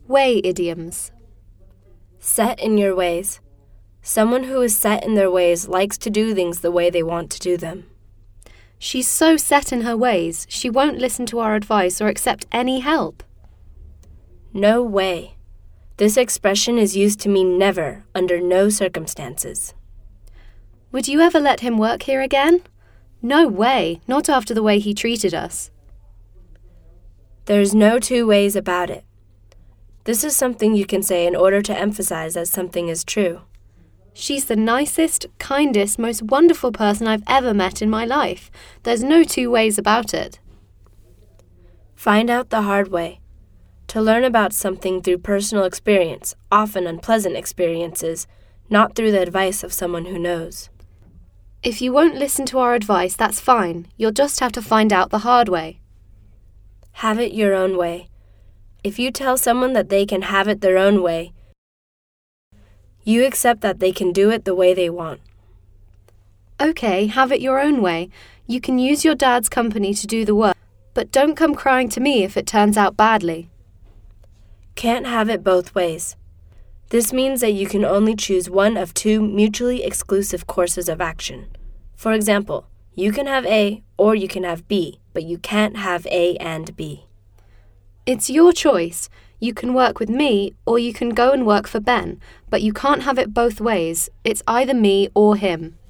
Way idioms. Set in your ways. Someone who is set in their ways likes to do things the way they want to do them. She's so set in her ways, she won't listen to our advice or accept any help. No way. This expression is used to mean never, under no circumstances. Would you ever let him work here again? No way, not after the way he treated us. There's no two ways about it. This is something you can say in order to emphasize that something is true. She's the nicest, kindest, most wonderful person I've ever met in my life. There's no two ways about it. Find out the hard way. To learn about something through personal experience, often unpleasant experiences, not through the advice of someone who knows. If you won't listen to our advice, that's fine. You'll just have to find out the hard way. Have it your own way. If you tell someone that they can have it their own way, you accept that they can do it the way they want. Okay, have it your own way. You can use your dad's company to do the work, but don't come crying to me if it turns out badly. Can't have it both ways. This means that you can only choose one of two mutually exclusive courses of action. For example, you can have A or you can have B, but you can't have A and B. It's your choice. You can work with me or you can go and work for Ben, but you can't have it both ways. It's either me or him.